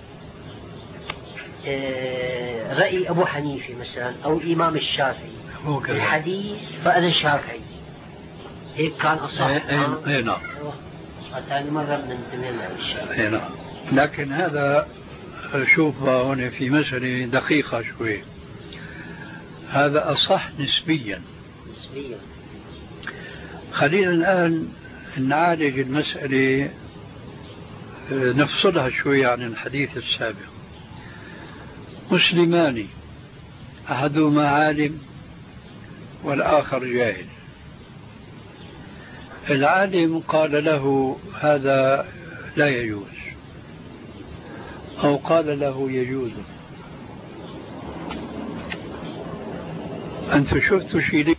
رأي أبو حنيفة مثلا أو الإمام الشافعي في الحديث فأنا شافعي، هيك كان أصح. اي نعم. ثاني مرة بننتبه للشافعي. اي نعم. لكن هذا شوف هنا في مسألة دقيقة شوي، هذا أصح نسبيا. نسبيا. خلينا الآن نعالج المسألة، نفصلها شوي عن الحديث السابق. مسلمان أحدهما عالم والآخر جاهل. العالم قال له هذا لا يجوز، أو قال له يجوز. أنت شفت شيء؟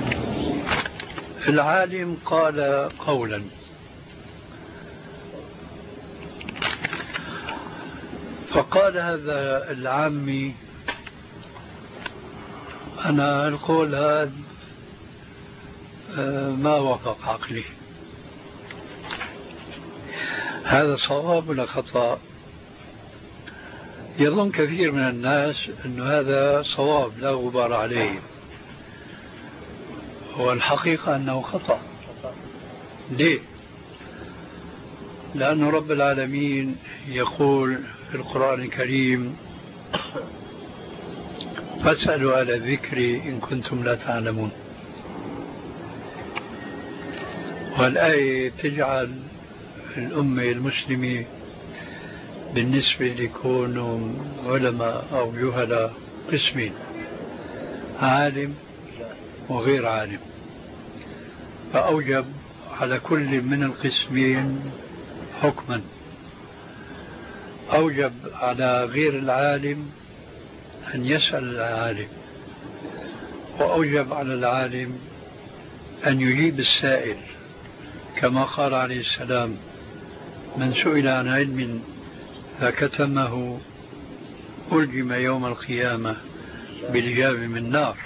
العالم قال قولا فقال هذا العامي أنا القول هذا ما وافق عقلي. هذا صواب ولا خطأ؟ يظن كثير من الناس أن هذا صواب لا غبار عليه، والحقيقة أنه خطأ. ليه؟ لأن رب العالمين يقول في القرآن الكريم: فاسألوا أهل الذكر إن كنتم لا تعلمون. والآية تجعل الأمة المسلمة بالنسبة لكونوا علماء أو جهلاء قسمين: عالم وغير عالم، فأوجب على كل من القسمين حكما. أوجب على غير العالم أن يسأل العالم، وأوجب على العالم أن يجيب السائل، كما قال عليه السلام: من سئل عن علم فكتمه ألجم يوم القيامة بلجام من نار.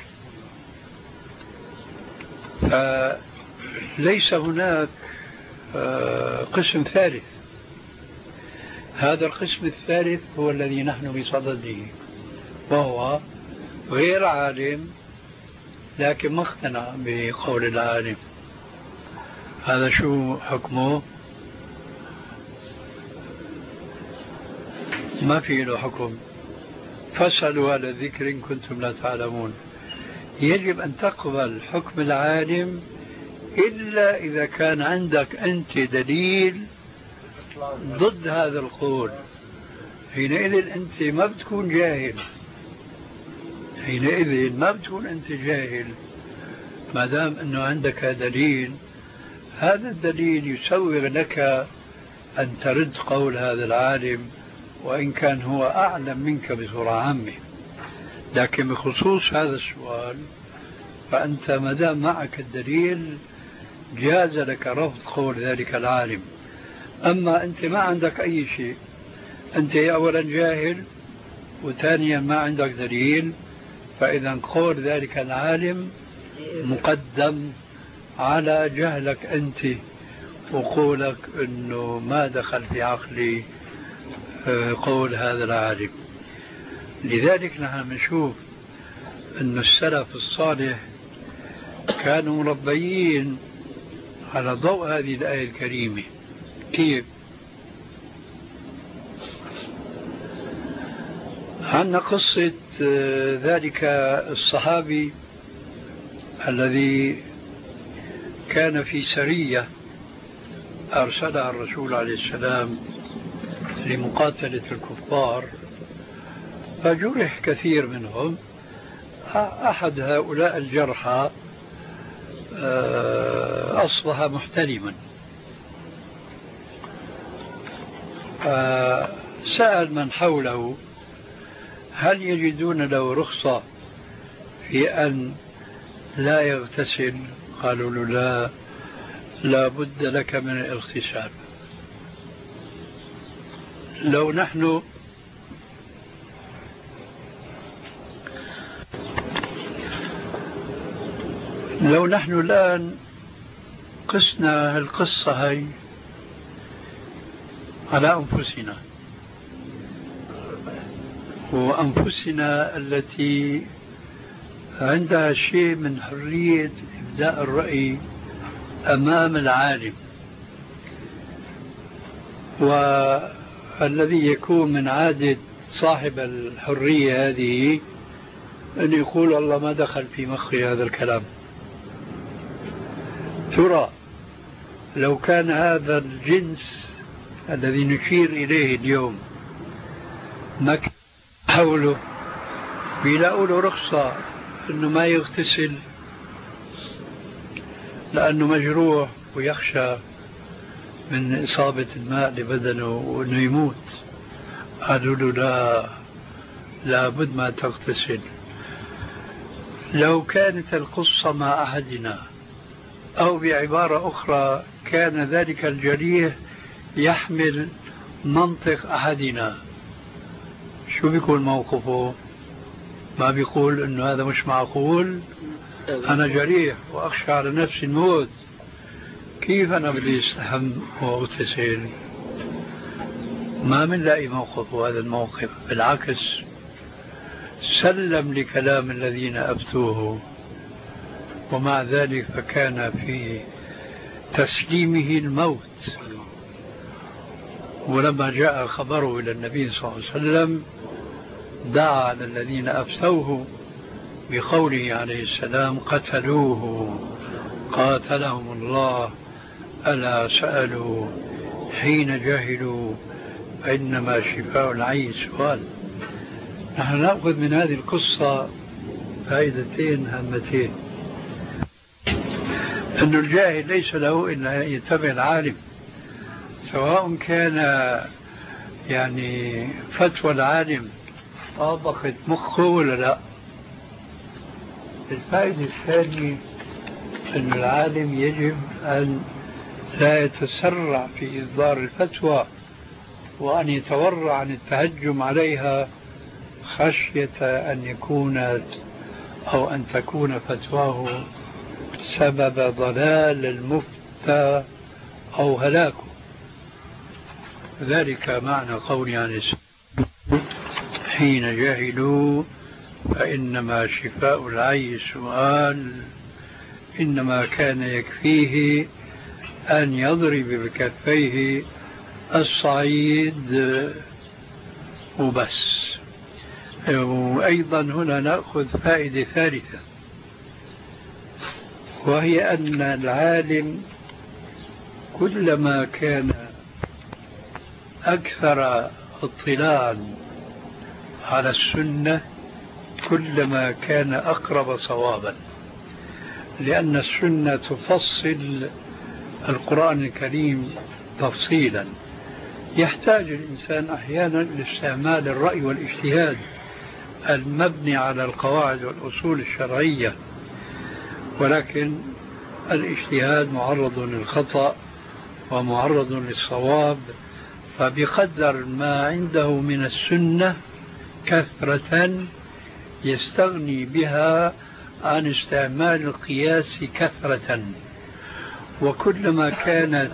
فليس هناك قسم ثالث. هذا القسم الثالث هو الذي نحن بصدده، وهو غير عالم لكن ما اقتنع بقول العالم. هذا شو حكمه؟ ما في له حكم. فاسألوا أهل الذكر إن كنتم لا تعلمون. يجب أن تقبل حكم العالم إلا إذا كان عندك أنت دليل ضد هذا القول. حينئذ أنت ما بتكون جاهل، حينئذ ما بتكون أنت جاهل ما دام أنه عندك دليل. هذا الدليل يسوغ لك أن ترد قول هذا العالم وإن كان هو أعلم منك بصورة عامة. لكن بخصوص هذا السؤال فأنت ما دام معك الدليل جاز لك رفض قول ذلك العالم. أما أنت ما عندك أي شيء، أنت أولا جاهل وثانيا ما عندك دليل، فإذا قول ذلك العالم مقدم على جهلك أنت وقولك أنه ما دخل في عقلي قول هذا العالم. لذلك نحن نشوف أن السلف الصالح كانوا مربيين على ضوء هذه الآية الكريمة. كيف؟ عندنا قصة ذلك الصحابي الذي كان في سرية أرسلها الرسول عليه السلام لمقاتلة الكفار، فجرح كثير منهم. أحد هؤلاء الجرحى أصبح محتلما، سأل من حوله هل يجدون له رخصة في أن لا يغتسل؟ قالوا له لا، لا بد لك من الاغتسال. لو نحن لو نحن الآن قسنا القصة هاي على أنفسنا وأنفسنا التي عندها شيء من حرية إبداء الرأي أمام العالم، والذي يكون من عادة صاحب الحرية هذه أن يقول الله ما دخل في مخي هذا الكلام. ترى لو كان هذا الجنس الذي نشير إليه اليوم ما كان حوله بيلاقوا له رخصة أنه ما يغتسل لأنه مجروح ويخشى من إصابة الماء لبدنه وأنه يموت، قالوا له لا، لابد ما تغتسل. لو كانت القصة مع أحدنا أو بعبارة أخرى كان ذلك الجريح يحمل منطق أحدنا، شو بيكون موقفه؟ ما بيقول إنه هذا مش معقول، أنا جريح وأخشى على نفسي الموت، كيف أنا بدي استحم واغتسل؟ ما منلاقي موقفه هذا الموقف، بالعكس سلم لكلام الذين أفتوه، ومع ذلك فكان في تسليمه الموت. ولما جاء خبره إلى النبي صلى الله عليه وسلم دعا على الذين أفتوه بقوله عليه السلام قتلوه قاتلهم الله ألا سألوا حين جهلوا فإنما شفاء العي سؤال. نحن نأخذ من هذه القصة فائدتين هامتين: أن الجاهل ليس له إلا أن يتبع العالم، سواء كان يعني فتوى العالم طابقت مخه ولا لا. الفائدة الثانية أن العالم يجب أن لا يتسرع في إصدار الفتوى وأن يتورع عن التهجم عليها خشية أن يكون أو أن تكون فتواه سبب ضلال المفتى أو هلاكه. ذلك معنى قولي عن حين جهلوا فإنما شفاء العي سؤال، إنما كان يكفيه أن يضرب بكفيه الصعيد وبس. وأيضا هنا نأخذ فائدة ثالثة، وهي أن العالم كلما كان أكثر اطلاعا على السنة كلما كان أقرب صوابا، لأن السنة تفصل القرآن الكريم تفصيلا يحتاج الإنسان أحيانا لاستعمال الرأي والاجتهاد المبني على القواعد والأصول الشرعية، ولكن الاجتهاد معرض للخطأ ومعرض للصواب، فبقدر ما عنده من السنة كثرة يستغني بها عن استعمال القياس كثرة. وكلما كانت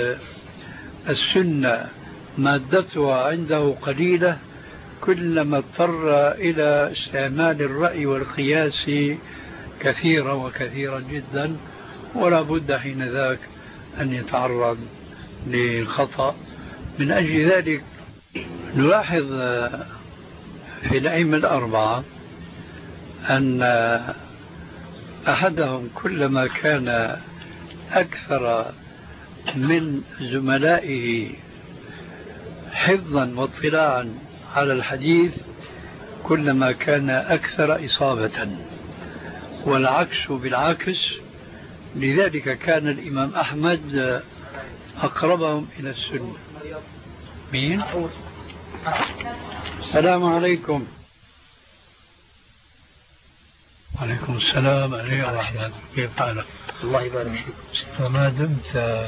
السنة مادتها عنده قليلة كلما اضطر إلى استعمال الرأي والقياس كثيرا وكثيرا جدا، ولا بد حين ذاك أن يتعرض للخطأ. من أجل ذلك نلاحظ في الأئمة الأربعة أن أحدهم كلما كان أكثر من زملائه حفظا واطلاعا على الحديث كلما كان أكثر إصابة، والعكس بالعكس. لذلك كان الإمام أحمد أقربهم إلى السنة. مين؟ السلام عليكم. وعليكم السلام عليكم ورحمة الله. كيف حالك؟ الله يبارك فيك. فما دمت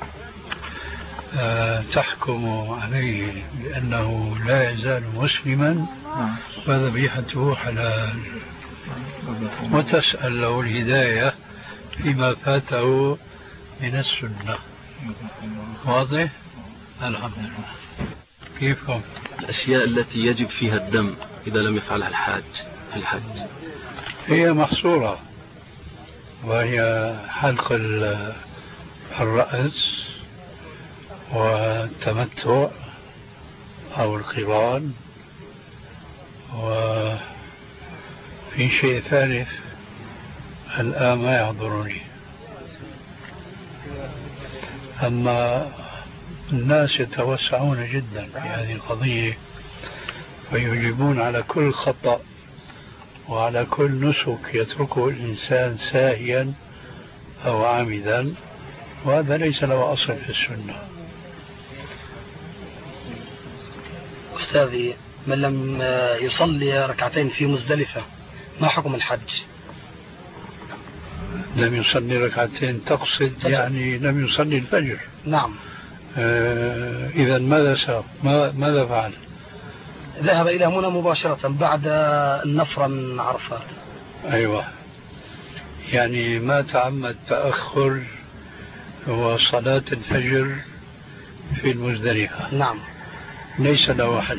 تحكم عليه بأنه لا يزال مسلما فذبيحته حلال، وتسأل له الهداية فيما فاته من السنة. واضح؟ الحمد لله. كيفكم؟ الأشياء التي يجب فيها الدم إذا لم يفعلها الحاج في الحج هي محصورة، وهي حلق الرأس والتمتع أو القران، وفي شيء ثالث الآن ما يحضرني. أما الناس يتوسعون جدا في هذه القضية ويجيبون على كل خطأ وعلى كل نسك يتركه الإنسان ساهيا أو عامدا، وهذا ليس له أصل في السنة. أستاذي، من لم يصلي ركعتين في مزدلفة ما حكم الحج؟ لم يصلي ركعتين تقصد فجر. يعني لم يصلي الفجر؟ نعم. آه إذا ماذا سوى؟ ماذا فعل؟ ذهب إلى منى مباشرة بعد النفر من عرفات. أيوة، يعني ما تعمد تأخر وصلاة الفجر في المزدلفة. نعم. ليس له حج،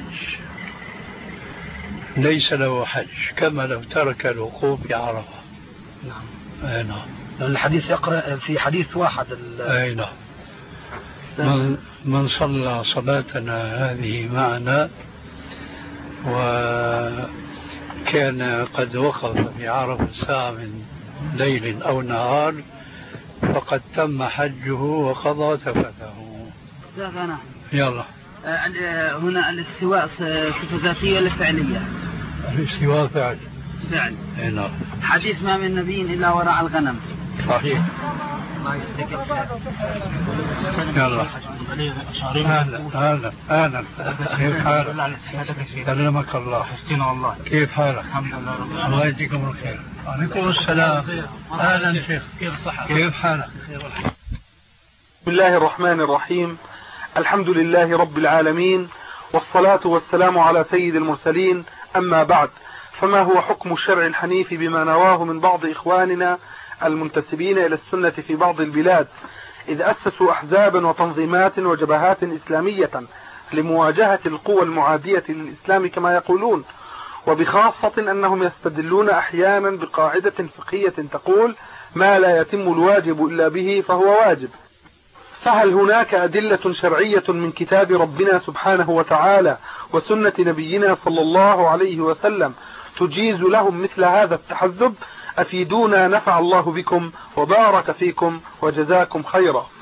ليس له حج، كما لو ترك الوقوف بعرفة. نعم. أي نعم. لأن الحديث يقرأ في حديث واحد. أي نعم. من, من صلى صلاتنا هذه معنا وكان قد وقف بعرفة ساعة من ليل أو نهار فقد تم حجه وقضى تفته. أنا يلا. هنا الاستواء صفة ذاتية ولا فعلية؟ الاستواء فعل. فعل. اي نعم. حديث ما من نبي إلا وراء الغنم. صحيح. يلا. أهلا أهلا أهلا. كيف حالك؟ سلمك الله. حسنا والله. كيف حالك؟ الحمد لله رب العالمين. الله يجزيكم الخير. وعليكم السلام. أهلا شيخ. كيف الصحة؟ كيف حالك؟ بسم الله الرحمن الرحيم. الحمد لله رب العالمين، والصلاة والسلام على سيد المرسلين. أما بعد، فما هو حكم الشرع الحنيف بما نراه من بعض إخواننا المنتسبين إلى السنة في بعض البلاد، إذ أسسوا أحزابا وتنظيمات وجبهات إسلامية لمواجهة القوى المعادية للإسلام كما يقولون، وبخاصة أنهم يستدلون أحيانا بقاعدة فقهية تقول ما لا يتم الواجب إلا به فهو واجب. فهل هناك أدلة شرعية من كتاب ربنا سبحانه وتعالى وسنة نبينا صلى الله عليه وسلم تجيز لهم مثل هذا التحزب؟ أفيدونا نفع الله بكم وبارك فيكم وجزاكم خيرا.